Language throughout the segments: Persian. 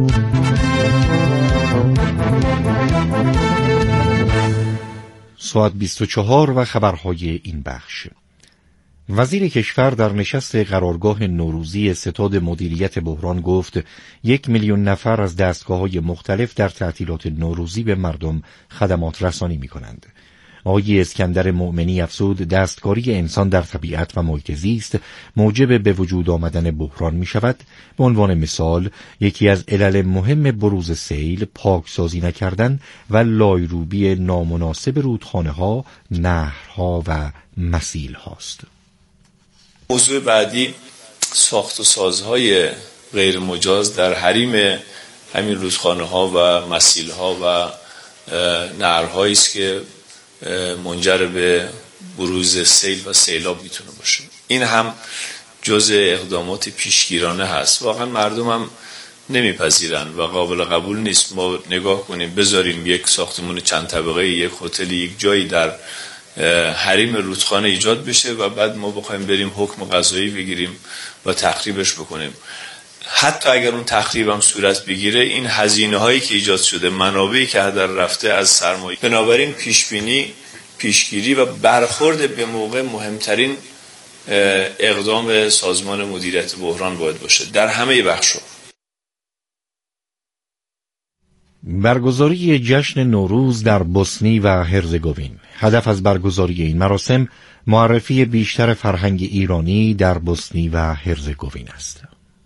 ساعت 24 و خبرهای این بخش. وزیر کشور در نشست قرارگاه نوروزی ستاد مدیریت بحران گفت 1 میلیون نفر از دستگاه‌های مختلف در تعطیلات نوروزی به مردم خدمات رسانی می‌کنند. آقای اسکندر مؤمنی افزود دستکاری انسان در طبیعت و محیط زیست موجب به وجود آمدن بحران می شود. به عنوان مثال یکی از علل مهم بروز سیل پاکسازی نکردن و لایروبی نامناسب رودخانه ها، نهرها و مسیل هاست. موضوع بعدی ساخت و سازهای غیر مجاز در حریم همین رودخانه ها و مسیل ها و نهرهایی است که منجر به بروز سیل و سیلاب میتونه باشه. این هم جزء اقدامات پیشگیرانه هست. واقعا مردم هم نمیپذیرن و قابل قبول نیست ما نگاه کنیم بذاریم یک ساختمان چند طبقه، یک هتل، یک جایی در حریم رودخانه ایجاد بشه و بعد ما بخوایم بریم حکم قضایی بگیریم و تخریبش بکنیم. حتی اگر اون تخریب هم صورت بگیره این هزینه هایی که ایجاد شده، منابعی که هدر رفته از سرمایه، بنابراین پیشبینی، پیشگیری و برخورد به موقع مهمترین اقدام سازمان مدیریت بحران باید باشه در همه بخش‌ها. برگزاری جشن نوروز در بوسنی و هرزگوین. هدف از برگزاری این مراسم معرفی بیشتر فرهنگ ایرانی در بوسنی و هرزگوین است.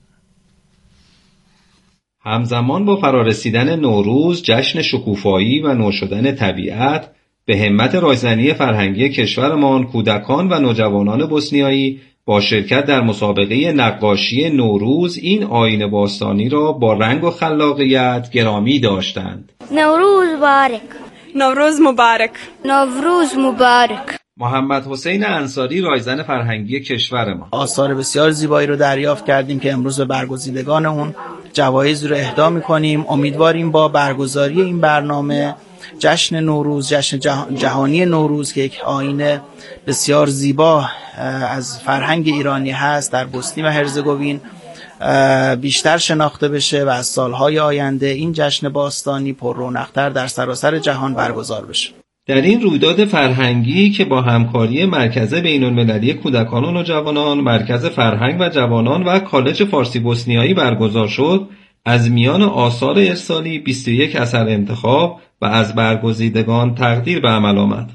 همزمان با فرارسیدن نوروز، جشن شکوفایی و نو شدن طبیعت، به همت رایزنی فرهنگی کشورمان کودکان و نوجوانان بوسنیایی با شرکت در مسابقه نقاشی نوروز این آیین باستانی را با رنگ و خلاقیت گرامی داشتند. نوروز مبارک. نوروز مبارک. نوروز مبارک. محمد حسین انصاری رایزن فرهنگی کشور ما. آثار بسیار زیبایی رو دریافت کردیم که امروز به برگزیدگان اون جوایز رو اهدا می‌کنیم. امیدواریم با برگزاری این برنامه جشن نوروز، جشن جهانی نوروز که یک آیین بسیار زیبا از فرهنگ ایرانی هست در بوسنی و هرزگوین بیشتر شناخته بشه و از سالهای آینده این جشن باستانی پر رونق‌تر در سراسر جهان برگزار بشه. در این رویداد فرهنگی که با همکاری مرکز بین‌المللی کودکان و نوجوانان، مرکز فرهنگ و جوانان و کالج فارسی بوسنیایی برگزار شد، از میان آثار ارسالی 21 اثر انتخاب و از برگزیدگان تقدیر به عمل آمد.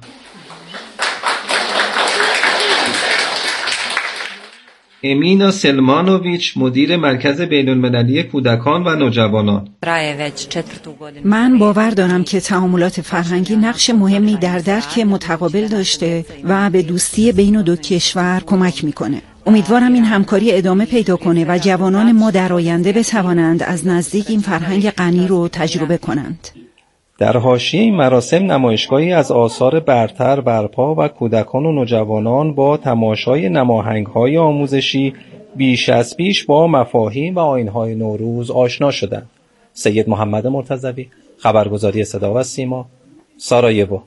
امینا سلمانوویچ مدیر مرکز بین‌المللی کودکان و نوجوانان: من باور دارم که تعاملات فرهنگی نقش مهمی در درک متقابل داشته و به دوستی بین دو کشور کمک میکنه. امیدوارم این همکاری ادامه پیدا کنه و جوانان ما در آینده بتوانند از نزدیک این فرهنگ غنی رو تجربه کنند. در حاشیه این مراسم نمایشگاهی از آثار برتر برپا و کودکان و نوجوانان با تماشای نماهنگ‌های آموزشی بیش از پیش با مفاهیم و آیین‌های نوروز آشنا شدند. سید محمد مرتضوی، خبرگزاری صدا و سیما، سارایوو.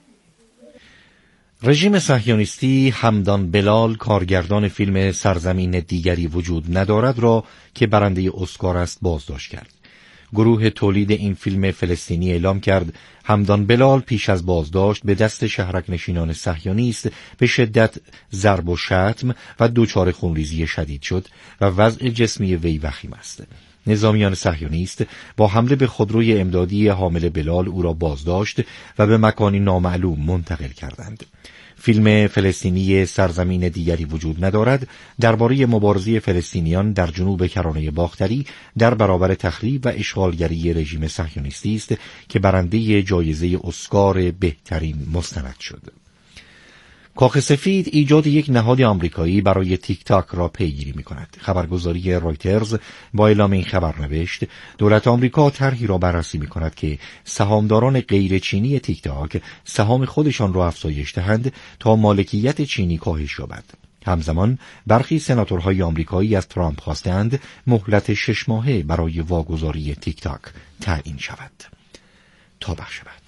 رژیم صهیونیستی همدان بلال، کارگردان فیلم سرزمین دیگری وجود ندارد را که برنده اسکار است بازداشت کرد. گروه تولید این فیلم فلسطینی اعلام کرد همدان بلال پیش از بازداشت به دست شهرک نشینان صهیونیست به شدت ضرب و شتم و دچار خونریزی شدید شد و وضع جسمی وی وخیم است. نظامیان صهیونیست با حمله به خودروی امدادی حامل بلال او را بازداشت و به مکانی نامعلوم منتقل کردند. فیلم فلسطینی سرزمین دیگری وجود ندارد درباره مبارزه فلسطینیان در جنوب کرانه باختری در برابر تخریب و اشغالگری رژیم صهیونیستی است که برنده جایزه اسکار بهترین مستند شد. کاخ سفید ایجاد یک نهاد آمریکایی برای تیک تاک را پیگیری می‌کند. خبرگزاری رایترز با اعلام این خبر نوشت دولت آمریکا طرحی را بررسی می‌کند که سهامداران غیر چینی تیک تاک سهام خودشان را افزایش دهند تا مالکیت چینی کاهش یابد. همزمان برخی سناتورهای آمریکایی از ترامپ خواستند مهلت 6 ماهه برای واگذاری تیک تاک تعیین شود. تا بخش بعد.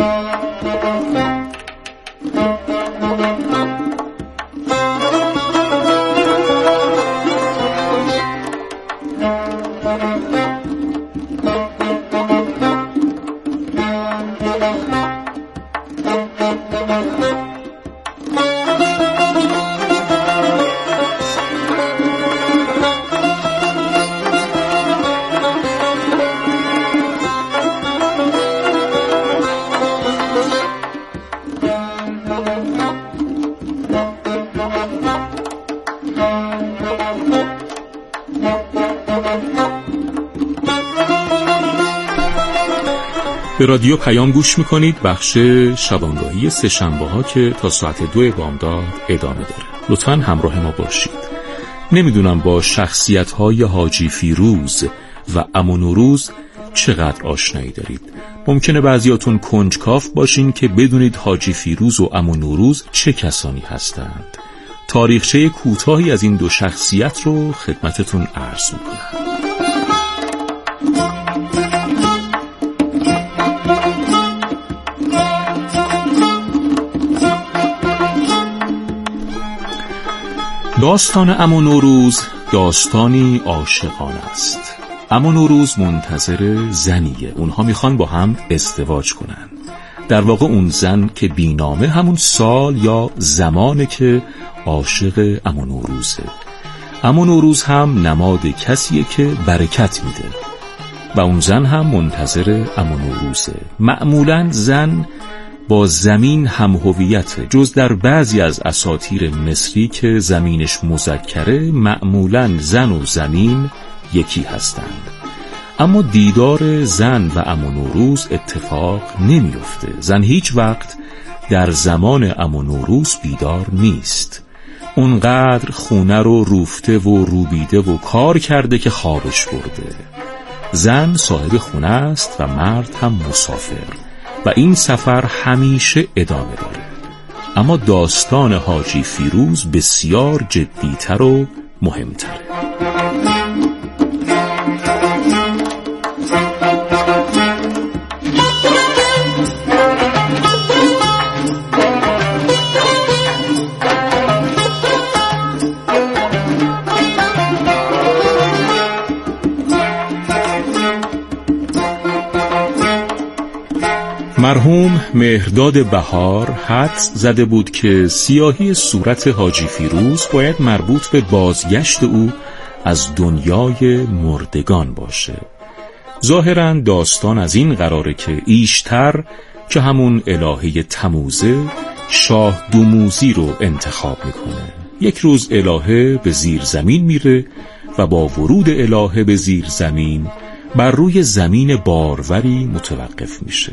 به رادیو پیام گوش میکنید. بخش شبانگاهی سه‌شنبه ها که تا ساعت 2 بامداد ادامه داره. لطفاً همراه ما باشید. نمیدونم با شخصیت های حاجی فیروز و عمو نوروز چقدر آشنایی دارید. ممکنه بعضیاتون کنجکاو باشین که بدونید حاجی فیروز و عمو نوروز چه کسانی هستند. تاریخچه کوتاهی از این دو شخصیت رو خدمتتون عرض میکنم. داستان عمو نوروز داستانی عاشقانه است. عمو نوروز منتظر زنیه. اونها میخوان با هم ازدواج کنن. در واقع اون زن که بینامه همون سال یا زمانه که عاشق عمو نوروزه. عمو نوروز هم نماد کسیه که برکت میده و اون زن هم منتظر عمو نوروزه. معمولاً زن با زمین هم هویت، جز در بعضی از اساطیر مصری که زمینش مذکره معمولاً زن و زمین یکی هستند. اما دیدار زن و عمو نوروز اتفاق نمیفته. زن هیچ وقت در زمان عمو نوروز بیدار نیست. اونقدر خونه رو روفته و روبیده و کار کرده که خوابش برده. زن صاحب خونه است و مرد هم مسافر و این سفر همیشه ادامه داره. اما داستان حاجی فیروز بسیار جدیتر و مهمتره. مرحوم مهرداد بهار حدس زده بود که سیاهی صورت حاجی فیروز باید مربوط به بازگشت او از دنیای مردگان باشه. ظاهراً داستان از این قراره که ایشتر که همون الهه تموزه شاه دوموزی رو انتخاب میکنه. یک روز الهه به زیر زمین میره و با ورود الهه به زیر زمین بر روی زمین باروری متوقف میشه.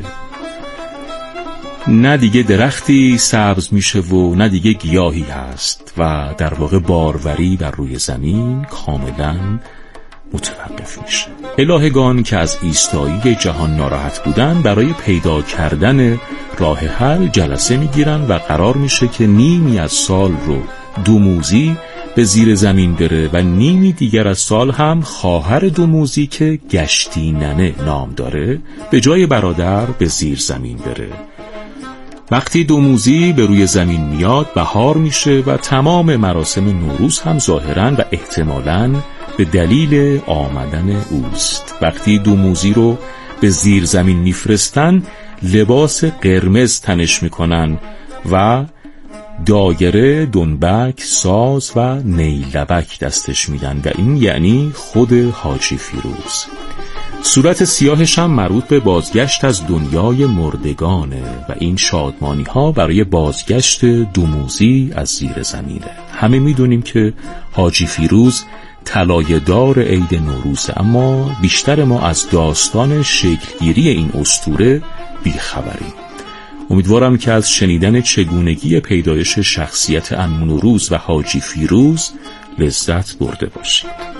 نه دیگه درختی سبز میشه و نه دیگه گیاهی هست و در واقع باروری بر روی زمین کاملا متوقف میشه. الهگان که از ایستایی جهان ناراحت بودن برای پیدا کردن راه حل جلسه میگیرن و قرار میشه که نیمی از سال رو دوموزی به زیر زمین بره و نیمی دیگر از سال هم خواهر دوموزی که گشتی ننه نام داره به جای برادر به زیر زمین بره. وقتی دوموزی به روی زمین میاد بهار میشه و تمام مراسم نوروز هم ظاهراً و احتمالاً به دلیل آمدن اوست. وقتی دوموزی رو به زیر زمین میفرستن لباس قرمز تنش میکنن و دایره، دنبک، ساز و نیلبک دستش میدن و این یعنی خود حاجی فیروز. صورت سیاهش هم مربوط به بازگشت از دنیای مردگانه و این شادمانی ها برای بازگشت دوموزی از زیر زمینه. همه میدونیم که حاجی فیروز طلایه‌دار عید نوروزه، اما بیشتر ما از داستان شکلگیری این اسطوره بیخبریم. امیدوارم که از شنیدن چگونگی پیدایش شخصیت عمو نوروز و حاجی فیروز لذت برده باشید.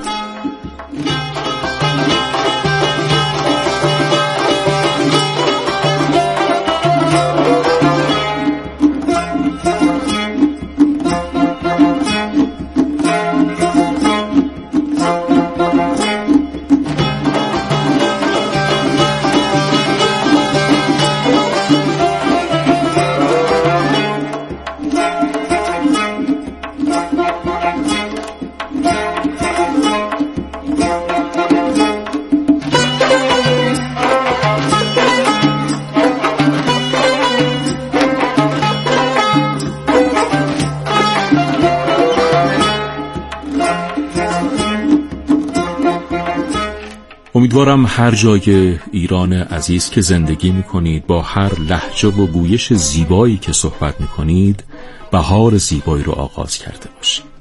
امیدوارم هر جای ایران عزیز که زندگی میکنید با هر لهجه و گویش زیبایی که صحبت میکنید بهار زیبایی رو آغاز کرده باشید.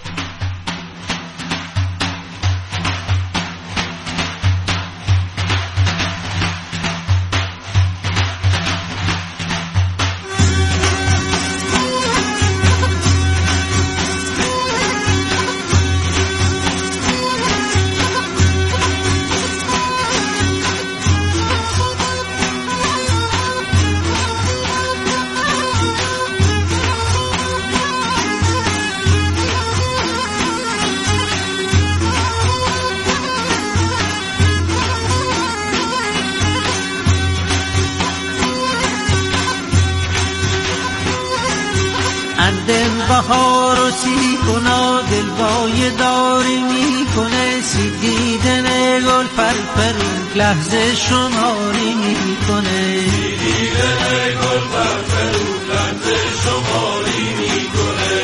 اندم بهار و سی کنا دلوای داری میکنه، سید دیدن گل پرپر لحظه شماری میکنه، سید دیدن گل پرپر لحظه شماری میکنه.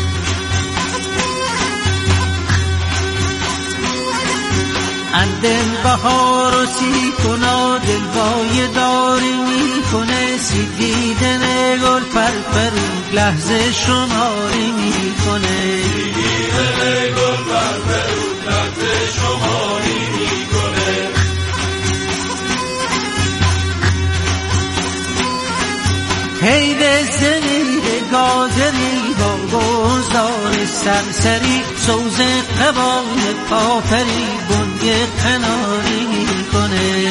اندم بهار و سی کنا دلوای داری میکنه، سید دیدن گل پرپر لحظه شماری میکنه، سید دیدن گل پرپر لحظه شماری میکنه. هیده زمیر گازری با گوزار سرسری، سوز قبال پاپری گنگ کناری میکنه.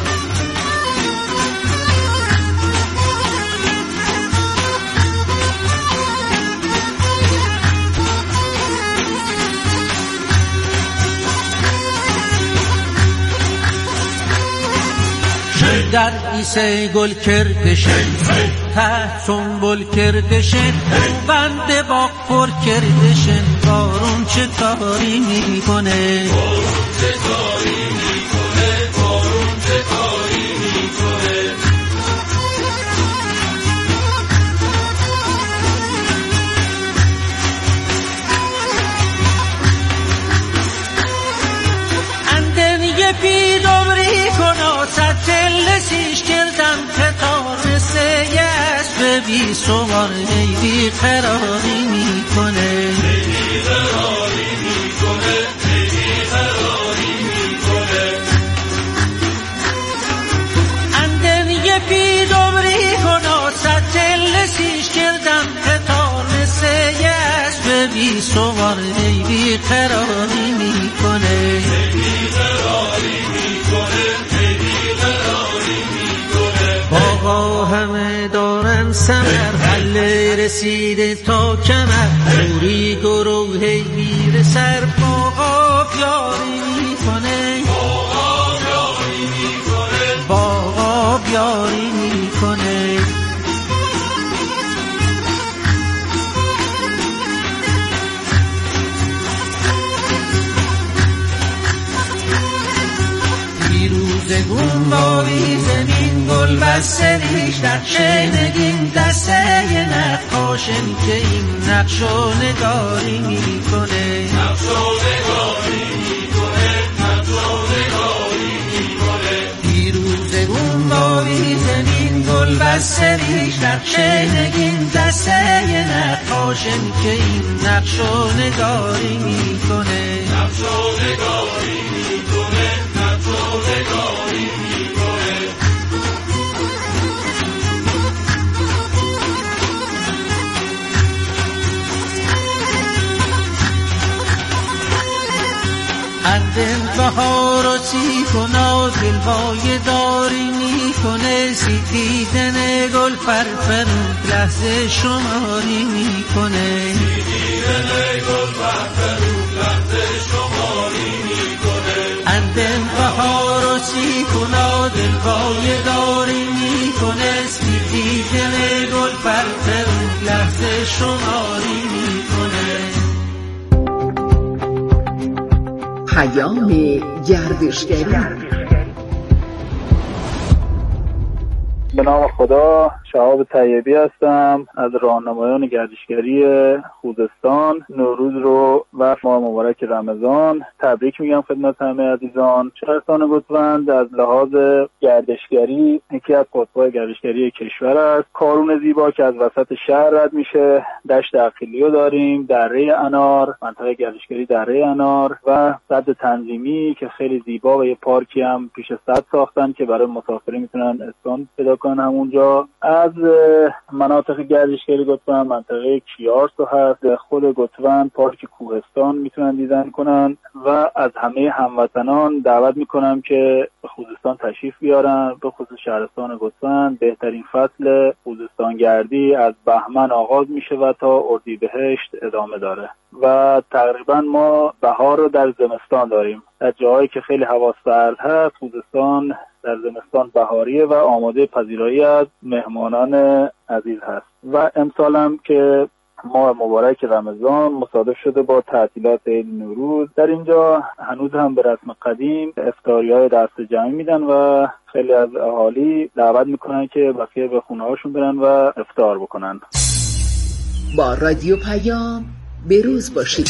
در ایسه گل کردشن ته سنبول کردشن، بند باغ پر کردشن، بارون چه کاری میکنه، بارون چه کاری میکنه، بارون چه کاری میکنه. اندن یه پیدامری کنا سچل سیش کردم تتار سه اسب بی سوار بی قراری میکنه، بی قراری میکنه، بی قراری میکنه. اندن یه پیدامری کنا سچل سیش کردم تتار سه اسب بی سوار بی قراری میکنه، بی قراری میکنه، بی قراری میکنه. باغا همه دارن ثمر، حله رسیده تا کمر، موری گروه میره سر، باغا بیاری میکنه، باغا بیاری میکنه، باغا بیاری میکنه. زگون باری زمین گل بستریش نقشه نگین دسته نقاشم که این نقشو نگاری میکنه، نقشو نگاری میکنه، نقشو نگاری میکنه. پیروزگون باری زمین گل بستریش نقشه نگین دسته نقاشم که این نقشو نگاری میکنه، نقشو نگاری میکنه، نقشو نگاری میکنه. اندن بهار و سی کنا دلوای داری میکنه، سید دیدن گل پرپر لحظه شماری میکنه، سید دیدن گل پرپر لحظه شماری میکنه. اندن بهار و سی کنا دلوای داری میکنه، سید دیدن گل پرپر لحظه شماری میکنه. پیام گردشگری به نام خدا، شهاب طیبی هستم از راهنمایان گردشگری خوزستان. نوروز رو و ماه مبارک رمضان تبریک میگم خدمت همه عزیزان. شهرستان گوسفند از لحاظ گردشگری یکی از قطب‌های گردشگری کشور است. کارون زیبا که از وسط شهر رد میشه، دشت اقیلیو داریم، دره انار، منطقه گردشگری دره انار و سد تنظیمی که خیلی زیبا و یه پارکی هم پیش سد ساختن که برای مسافرین میتونن استان پیدا کنن همونجا. از مناطق گردشگری گوسفند منطقه کیارسو هست، خود گوسفند پارک کوهستان میتونن دیدن کنن و از همه هموطنان دعوت میکنم که به خوزستان تشریف بیارن، به خصوص شهرستان گوسفند. بهترین فصل خوزستان گردی از بهمن آغاز میشه و تا اردیبهشت ادامه داره و تقریبا ما بهار رو در زمستان داریم. در جاهایی که خیلی هوا سرد هست، خوزستان در زمستان بهاریه و آماده پذیرایی از مهمانان عزیز هست. و امسال هم که ماه مبارک رمضان مصادف شده با تعطیلات عید نوروز، در اینجا هنوز هم به رسم قدیم افطاری‌های دست جمعی میدن و خیلی از اهالی دعوت میکنن که بقیه به خونه‌هاشون برن و افطار بکنن. با رادیو پیام بروز باشید.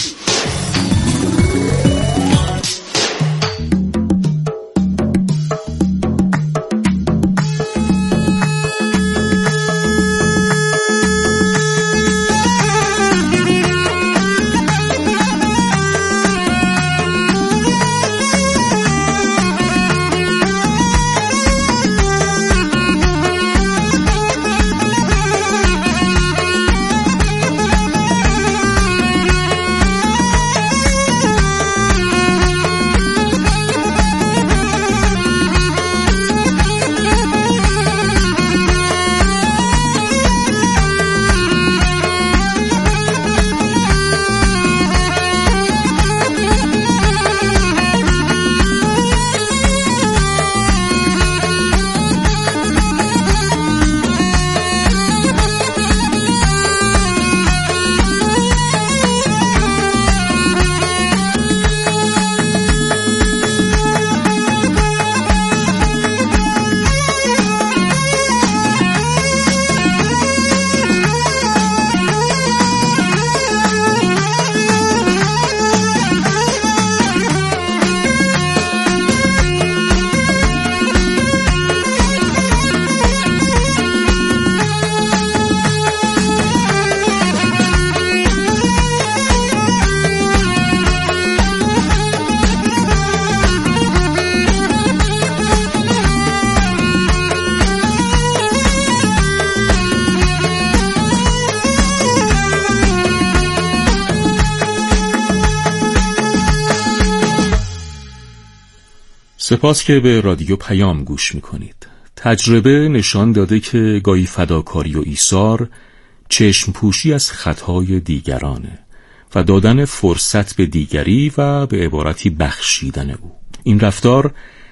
سپاس که به رادیو پیام گوش میکنید. تجربه نشان داده که گاهی فداکاری و ایثار چشم پوشی از خطای دیگرانه و دادن فرصت به دیگری و به عبارتی بخشیدن او. این رفتار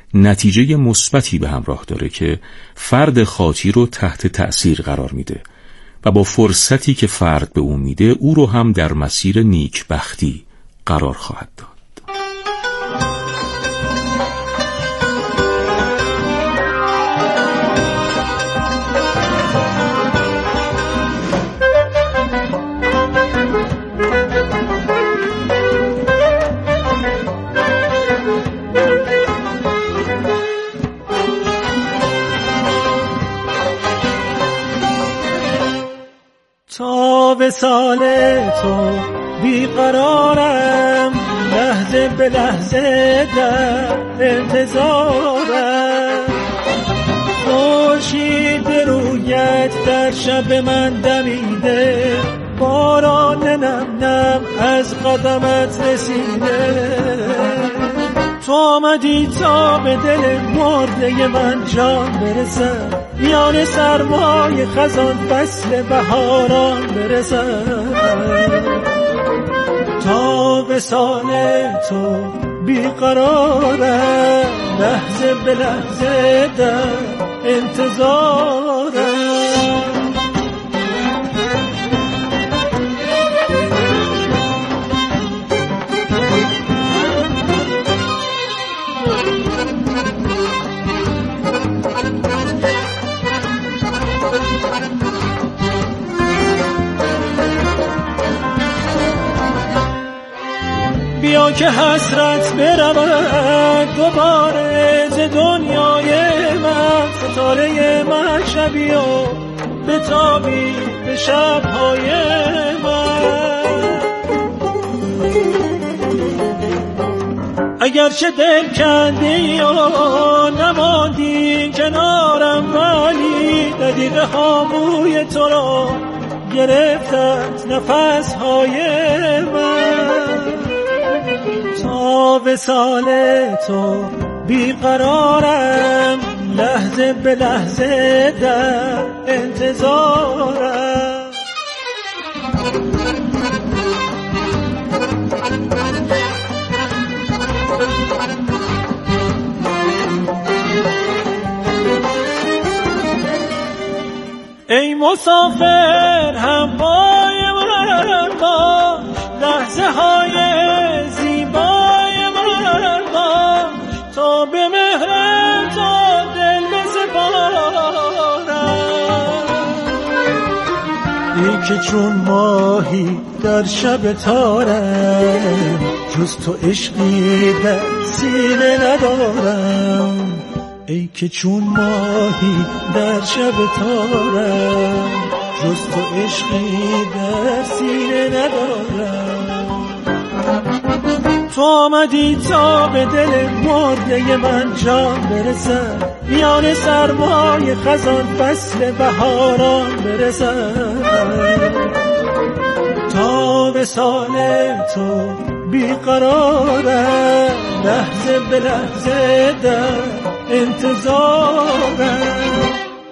نتیجه مثبتی به همراه داره که فرد خاطی رو تحت تأثیر قرار میده و با فرصتی که فرد به او میده او رو هم در مسیر نیکبختی قرار خواهد داد. تا به سال تو بیقرارم، لحظه به لحظه در انتظارم. خورشید رویت در شب من دمیده، باران نم نم از قدمت رسیده. تو آمدی تا به دل مرده من جان برسم، میان سرمای خزان فصل بهاران برسم. تا وصال تو بیقرارم، لحظه به لحظه در انتظارم. بیا که حسرت برود دوباره ز دنیای من، ستاره مشربی و بتابی به شبهای من. اگرچه دل کندی و نماندی کنارم، ولی دقیقه ها بوی تو را گرفتت نفسهای من. تا وصال تو بیقرارم، لحظه به لحظه در انتظارم. ای مسافر همپای من باش، لحظه های زیبای من باش، تا به مهر تو دل بسپارم. ای که چون ماهی در شب تارم، جز تو عشقی در سینه ندارم. ای که چون ماهی در شب تارم، جز تو عشقی در سینه ندارم. تو آمدی تا به دل مرده من جان برسد، میان سرمای خزان فصل بهاران برسد. تا وصال تو بیقرارم، لحظه به لحظه در انتظارم.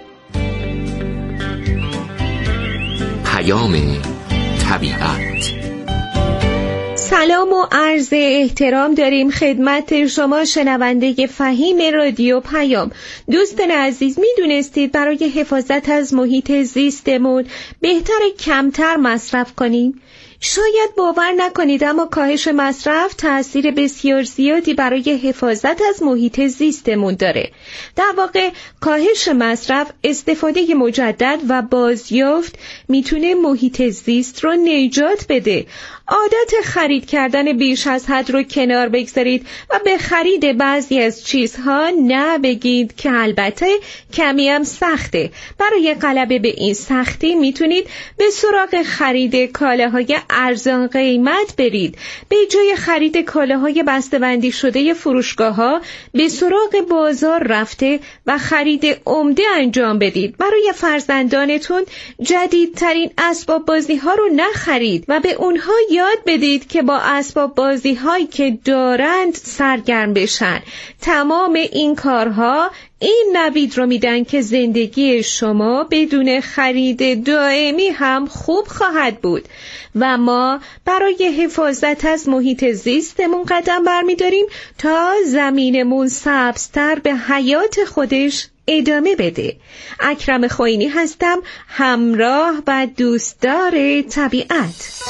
پیام طبیعت. سلام و عرض احترام داریم خدمت شما شنونده فهیم رادیو پیام. دوستان عزیز، میدونستید برای حفاظت از محیط زیستمون بهتر کمتر مصرف کنیم؟ شاید باور نکنید، اما کاهش مصرف تأثیر بسیار زیادی برای حفاظت از محیط زیستمون داره. در واقع کاهش مصرف، استفاده مجدد و بازیافت میتونه محیط زیست رو نجات بده. عادت خرید کردن بیش از حد رو کنار بگذارید و به خرید بعضی از چیزها نه بگید که البته کمی هم سخته. برای غلبه به این سختی میتونید به سراغ خرید کالاهای ارزان قیمت برید. به جای خرید کالاهای بسته‌بندی شده فروشگاه‌ها به سراغ بازار رفته و خرید عمده انجام بدید. برای فرزندانتون جدیدترین اسباب بازی‌ها رو نخرید و به اونها یاد بدید که با اسباب بازی هایی که دارند سرگرم بشن. تمام این کارها این نوید رو میدن که زندگی شما بدون خرید دائمی هم خوب خواهد بود و ما برای حفاظت از محیط زیستمون قدم برمیداریم تا زمینمون سبزتر به حیات خودش ادامه بده. اکرم خوینی هستم، همراه و دوستدار طبیعت.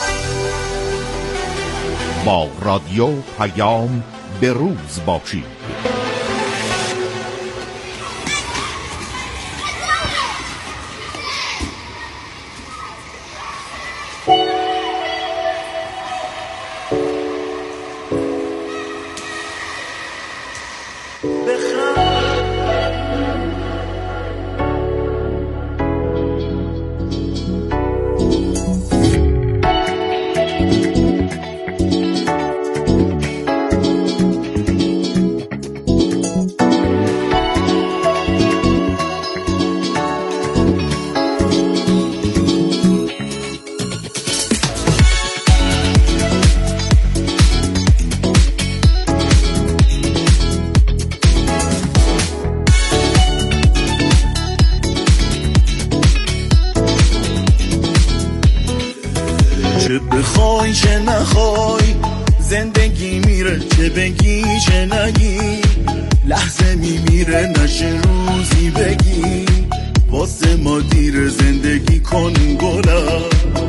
با رادیو پیام به روز باشید. چه بخوای چه نخوای زندگی میره، چه بگی چه نگی لحظه میمیره، نشه روزی بگی واسه ما دیر زندگی کن گلم.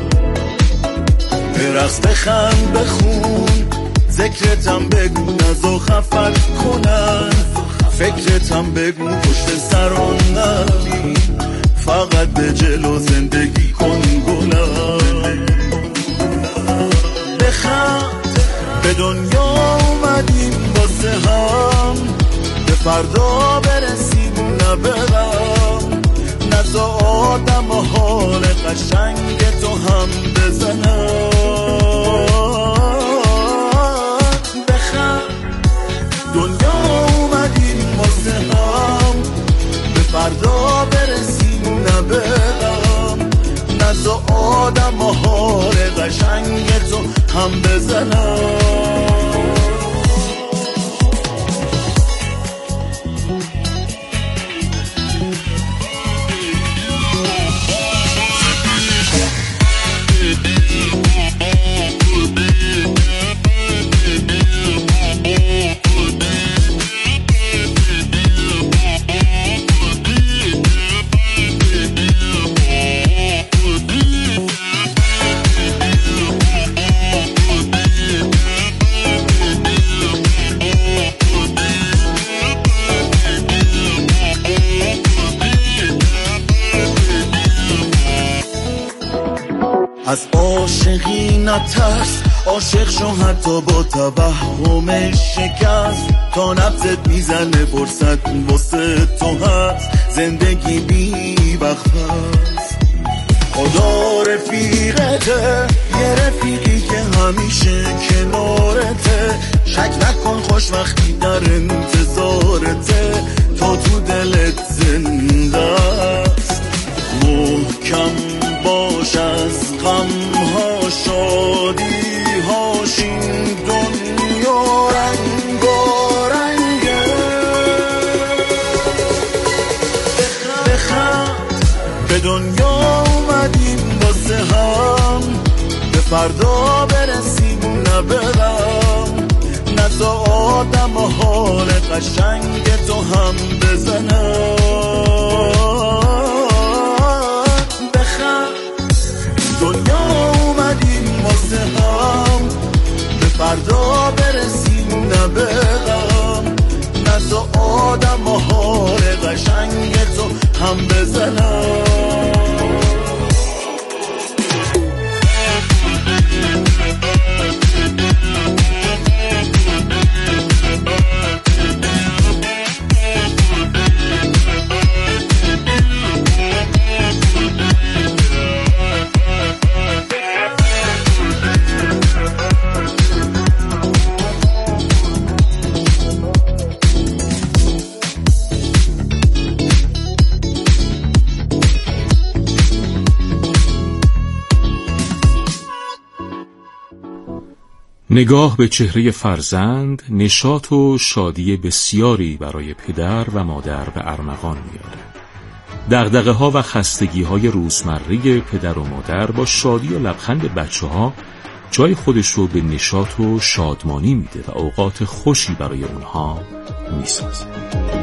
برقص بخند بخون ذکرتم بگو نزا خفت کنن، فکرتم بگو پشت سران نبی، فقط به جلو زندگی کن گلم. بخند به دنیا اومدیم واسه هم، به فردا برسیم نه به غم. نزا آدم و حال قشنگ تو هم بزنم. بخند دنیا اومدیم واسه هم، به فردا برسیم نه به غم. نزا آدم و حال قشنگ تو هم بزنم. از عاشقی نترس، عاشق شو حتی با توهم شکست. تا نبضت میزنه فرصت واسه تو هست، زندگی بی وقفست. خدا رفیقته، یه رفیقی که همیشه کنارته. شک نکن خوش وقتی در انتظارته، تا تو دلت زنده است. محکم باش از غم‌ها شادی هاش، این دنیا رنگارنگه. بخند به دنیا اومدیم واسه هم، به فردا برسیم نه به غم. نزا آدم و حال قشنگ تو هم بزنم. دنیا اومدیم واسه هم، به فردا برسیم نه به غم. نزا آدم و حال قشنگ تو هم بزنم. نگاه به چهره فرزند نشاط و شادی بسیاری برای پدر و مادر به ارمغان میاره. دغدغه ها و خستگی های روزمره پدر و مادر با شادی و لبخند بچه ها جای خودش رو به نشاط و شادمانی میده و اوقات خوشی برای اونها میسازه.